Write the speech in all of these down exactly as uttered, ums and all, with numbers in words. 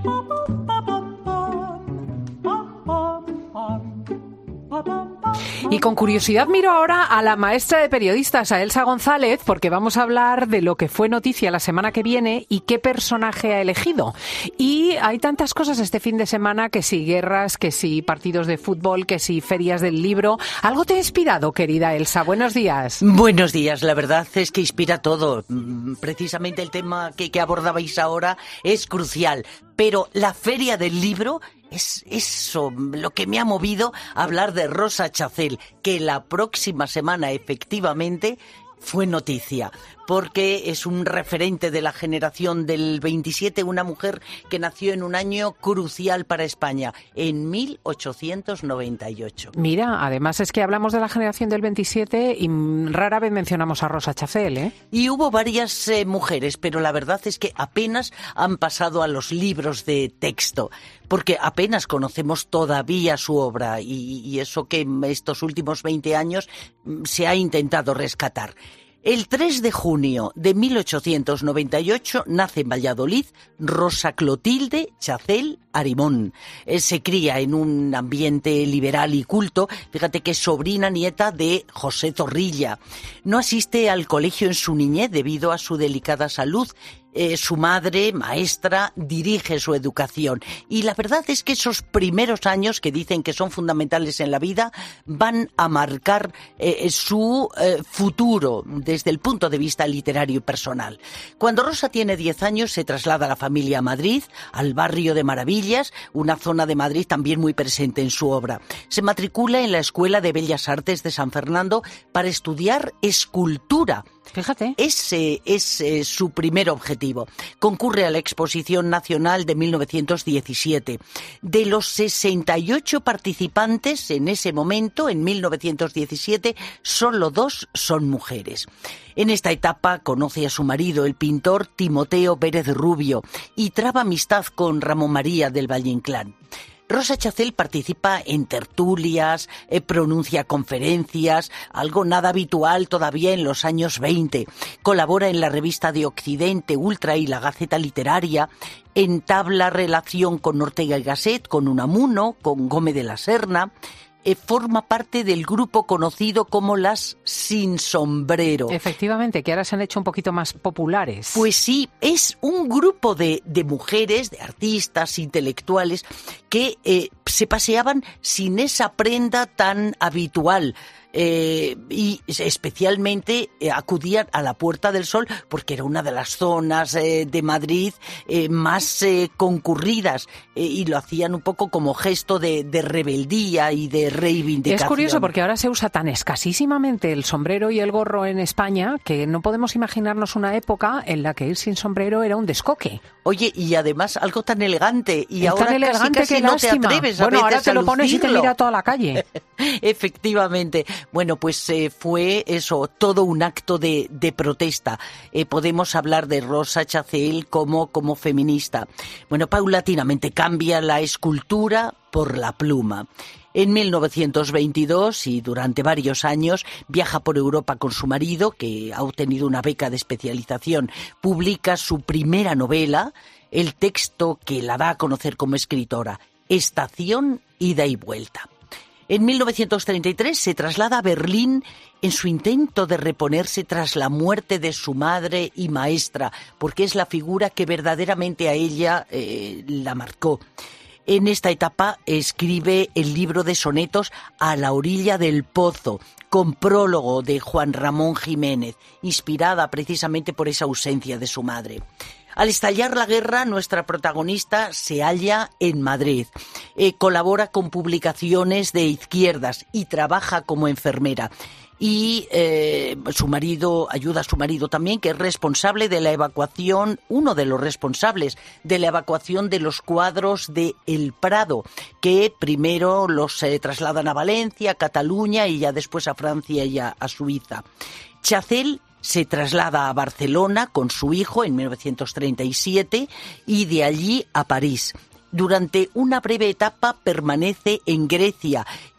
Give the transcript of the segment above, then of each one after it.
Y con curiosidad miro ahora a la maestra de periodistas, a Elsa González, porque vamos a hablar de lo que fue noticia la semana que viene y qué personaje ha elegido. Y hay tantas cosas este fin de semana, que si guerras, que si partidos de fútbol, que si ferias del libro. ¿Algo te ha inspirado, querida Elsa? Buenos días. Buenos días. La verdad es que inspira todo. Precisamente el tema que, que abordabais ahora es crucial. Pero la feria del libro es eso lo que me ha movido a hablar de Rosa Chacel, que la próxima semana efectivamente fue noticia, porque es un referente de la generación del veintisiete, una mujer que nació en un año crucial para España, en mil ochocientos noventa y ocho. Mira, además es que hablamos de la generación del veintisiete y rara vez mencionamos a Rosa Chacel, ¿eh? Y hubo varias eh, mujeres, pero la verdad es que apenas han pasado a los libros de texto, porque apenas conocemos todavía su obra, y, y eso que estos últimos veinte años se ha intentado rescatar. El tres de junio de mil ochocientos noventa y ocho nace en Valladolid Rosa Clotilde Chacel Arimón. Eh, se cría en un ambiente liberal y culto. Fíjate que es sobrina nieta de José Zorrilla. No asiste al colegio en su niñez debido a su delicada salud. Eh, su madre, maestra, dirige su educación. Y la verdad es que esos primeros años, que dicen que son fundamentales en la vida, van a marcar eh, su eh, futuro desde el punto de vista literario y personal. Cuando Rosa tiene diez años, se traslada a la familia a Madrid, al barrio de Maravillas, una zona de Madrid también muy presente en su obra. Se matricula en la Escuela de Bellas Artes de San Fernando para estudiar escultura. Fíjate. Ese es eh, su primer objetivo. Concurre a la Exposición Nacional de mil novecientos diecisiete. De los sesenta y ocho participantes en ese momento, en mil novecientos diecisiete, solo dos son mujeres. En esta etapa conoce a su marido, el pintor Timoteo Pérez Rubio, y traba amistad con Ramón María del Valle Inclán. Rosa Chacel participa en tertulias, eh, pronuncia conferencias, algo nada habitual todavía en los años veinte. Colabora en la revista de Occidente, Ultra y la Gaceta Literaria. Entabla relación con Ortega y Gasset, con Unamuno, con Gómez de la Serna. Eh, forma parte del grupo conocido como las Sin Sombrero. Efectivamente, que ahora se han hecho un poquito más populares. Pues sí, es un grupo de, de mujeres, de artistas, intelectuales, que eh, se paseaban sin esa prenda tan habitual. Eh, y especialmente eh, acudían a la Puerta del Sol porque era una de las zonas eh, de Madrid eh, más eh, concurridas eh, y lo hacían un poco como gesto de, de rebeldía y de reivindicación. Es curioso porque ahora se usa tan escasísimamente el sombrero y el gorro en España que no podemos imaginarnos una época en la que ir sin sombrero era un descoque. Oye, y además algo tan elegante y es ahora tan elegante casi, casi que no lástima. te atreves bueno, a ahora te a lo pones y te mira toda la calle. Efectivamente. Bueno, pues eh, fue eso, todo un acto de, de protesta. Eh, podemos hablar de Rosa Chacel como, como feminista. Bueno, paulatinamente cambia la escultura por la pluma. En mil novecientos veintidós y durante varios años viaja por Europa con su marido, que ha obtenido una beca de especialización. Publica su primera novela, el texto que la da a conocer como escritora, Estación Ida y Vuelta. En mil novecientos treinta y tres se traslada a Berlín en su intento de reponerse tras la muerte de su madre y maestra, porque es la figura que verdaderamente a ella eh, la marcó. En esta etapa escribe el libro de sonetos A la orilla del pozo, con prólogo de Juan Ramón Jiménez, inspirada precisamente por esa ausencia de su madre. Al estallar la guerra, nuestra protagonista se halla en Madrid. Eh, colabora con publicaciones de izquierdas y trabaja como enfermera. Y eh, su marido, ayuda a su marido también, que es responsable de la evacuación, uno de los responsables de la evacuación de los cuadros de El Prado, que primero los eh, trasladan a Valencia, a Cataluña y ya después a Francia y a, a Suiza. Chacel se traslada a Barcelona con su hijo en mil novecientos treinta y siete y de allí a París. Durante una breve etapa permanece en Grecia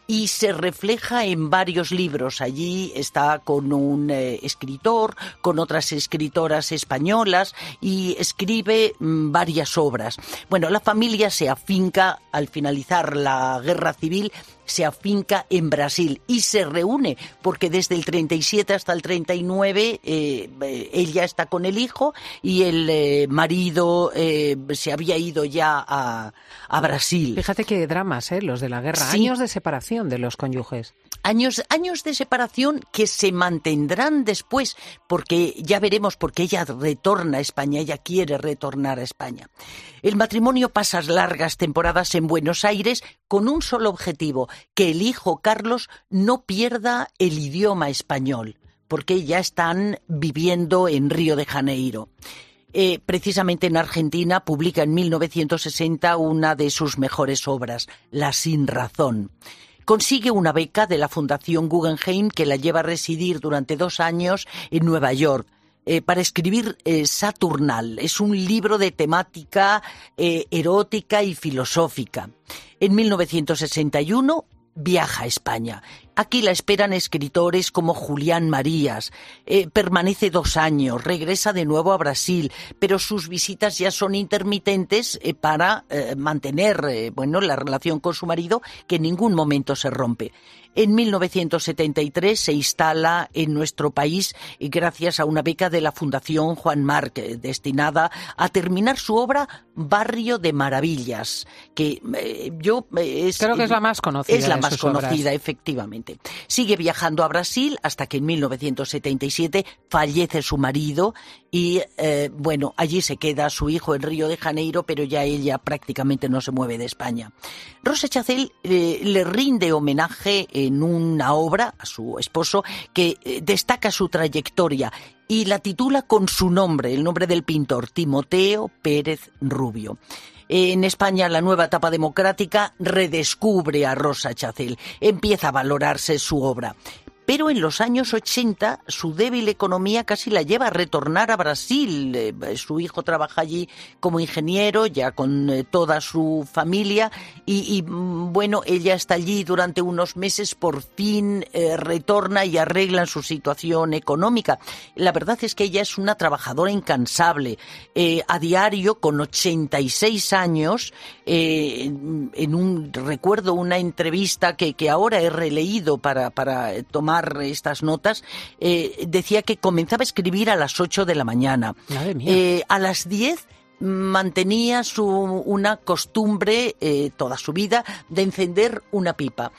y se refleja en varios libros. Allí está con un eh, escritor, con otras escritoras españolas y escribe mmm, varias obras. Bueno, la familia se afinca al finalizar la Guerra Civil, se afinca en Brasil y se reúne porque desde el treinta y siete hasta el treinta y nueve eh, ella está con el hijo y el eh, marido eh, se había ido ya a, a Brasil. Fíjate qué dramas, ¿eh? Los de la guerra. Sí. Años de separación de los cónyuges. Años, años de separación que se mantendrán después, porque ya veremos, porque ella retorna a España, ella quiere retornar a España. El matrimonio pasa largas temporadas en Buenos Aires con un solo objetivo, que el hijo Carlos no pierda el idioma español, porque ya están viviendo en Río de Janeiro. Eh, precisamente en Argentina publica en mil novecientos sesenta una de sus mejores obras, La Sinrazón. Consigue una beca de la Fundación Guggenheim que la lleva a residir durante dos años en Nueva York eh, para escribir eh, Saturnal. Es un libro de temática eh, erótica y filosófica. En mil novecientos sesenta y uno viaja a España. Aquí la esperan escritores como Julián Marías. Eh, permanece dos años, regresa de nuevo a Brasil, pero sus visitas ya son intermitentes eh, para eh, mantener eh, bueno, la relación con su marido, que en ningún momento se rompe. En mil novecientos setenta y tres se instala en nuestro país gracias a una beca de la Fundación Juan March, destinada a terminar su obra Barrio de Maravillas, que eh, yo... Eh, es, Creo que es la más conocida. Es la de más sus conocida, obras. Efectivamente. Sigue viajando a Brasil hasta que en mil novecientos setenta y siete fallece su marido y, eh, bueno, allí se queda su hijo en Río de Janeiro, pero ya ella prácticamente no se mueve de España. Rosa Chacel eh, le rinde homenaje en una obra a su esposo que eh, destaca su trayectoria y la titula con su nombre, el nombre del pintor, Timoteo Pérez Rubio. En España, la nueva etapa democrática redescubre a Rosa Chacel, empieza a valorarse su obra. Pero en los años ochenta su débil economía casi la lleva a retornar a Brasil. Eh, su hijo trabaja allí como ingeniero, ya con eh, toda su familia, y, y bueno, ella está allí durante unos meses, por fin eh, retorna y arreglan su situación económica. La verdad es que ella es una trabajadora incansable. Eh, a diario, con ochenta y seis años, eh, en, en un recuerdo una entrevista que, que ahora he releído para, para tomar estas notas, eh, decía que comenzaba a escribir a las ocho de la mañana. Madre mía. Eh, a las diez mantenía su, una costumbre eh, toda su vida de encender una pipa.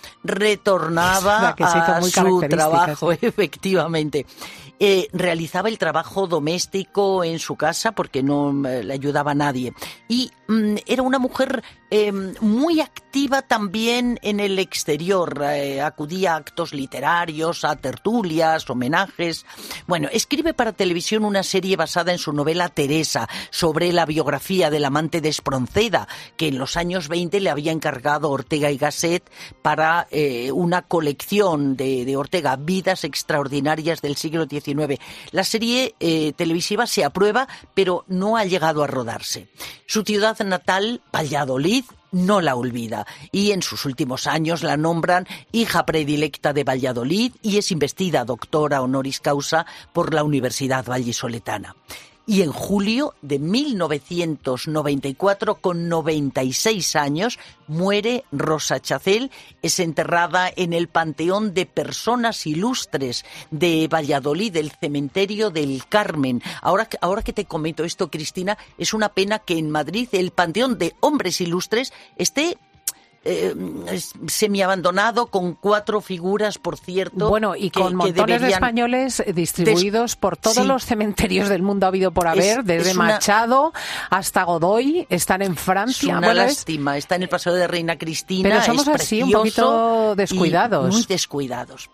Retornaba a su trabajo, sí. Efectivamente. Eh, realizaba el trabajo doméstico en su casa porque no eh, le ayudaba a nadie. Y mm, era una mujer eh, muy activa también en el exterior. Eh, acudía a actos literarios, a tertulias, homenajes. Bueno, escribe para televisión una serie basada en su novela Teresa, sobre la biografía del amante de Espronceda, que en los años veinte le había encargado Ortega y Gasset para eh, una colección de, de Ortega, Vidas extraordinarias del siglo diecinueve. La serie eh, televisiva se aprueba, pero no ha llegado a rodarse. Su ciudad natal, Valladolid, no la olvida y en sus últimos años la nombran hija predilecta de Valladolid y es investida doctora honoris causa por la Universidad Vallisoletana. Y en julio de mil novecientos noventa y cuatro, con noventa y seis años, muere Rosa Chacel. Es enterrada en el Panteón de Personas Ilustres de Valladolid, el Cementerio del Carmen. Ahora, ahora que te comento esto, Cristina, es una pena que en Madrid el Panteón de Hombres Ilustres esté Eh, semiabandonado, con cuatro figuras, por cierto. Bueno, y con que, montones que deberían... de españoles distribuidos des... por todos sí. los cementerios del mundo habido por haber, es, desde es una... Machado hasta Godoy, están en Francia. Es una bueno, lástima, está en el Paseo de Reina Cristina. Pero somos es así, un poquito descuidados. Muy descuidados.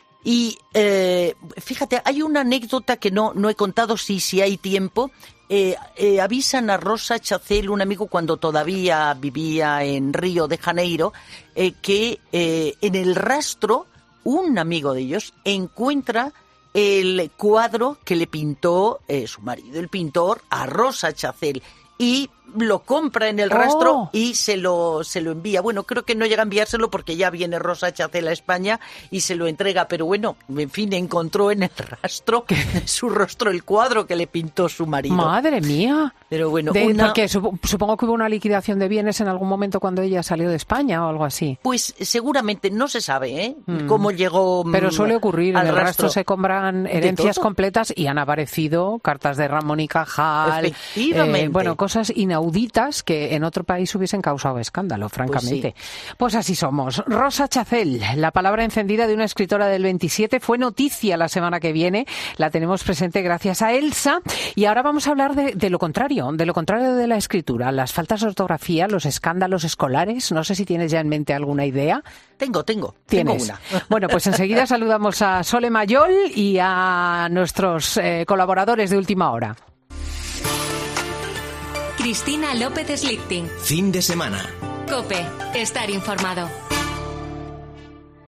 Y eh, fíjate, hay una anécdota que no, no he contado, si, si hay tiempo. Eh, eh, avisan a Rosa Chacel, un amigo cuando todavía vivía en Río de Janeiro, eh, que eh, en el rastro un amigo de ellos encuentra el cuadro que le pintó eh, su marido, el pintor, a Rosa Chacel. Y lo compra en el rastro oh. y se lo, se lo envía. Bueno, creo que no llega a enviárselo porque ya viene Rosa Chacel a España y se lo entrega, pero bueno, en fin, encontró en el rastro su rostro el cuadro que le pintó su marido. ¡Madre mía! Pero bueno, de, una... porque supongo que hubo una liquidación de bienes en algún momento cuando ella salió de España o algo así. Pues seguramente, no se sabe, ¿eh? Mm. Cómo llegó. Pero suele ocurrir, en el rastro, rastro se compran herencias completas y han aparecido cartas de Ramón y Cajal. Efectivamente. Eh, bueno, cosas inauditas que en otro país hubiesen causado escándalo, francamente. Pues, sí. pues así somos. Rosa Chacel, la palabra encendida de una escritora del veintisiete, fue noticia la semana que viene. La tenemos presente gracias a Elsa. Y ahora vamos a hablar de, de lo contrario, de lo contrario de la escritura. Las faltas de ortografía, los escándalos escolares. No sé si tienes ya en mente alguna idea. Tengo, tengo. ¿Tienes? Tengo una. Bueno, pues enseguida saludamos a Sole Mayol y a nuestros eh, colaboradores de Última Hora. Cristina López Slichting. Fin de semana. COPE. Estar informado.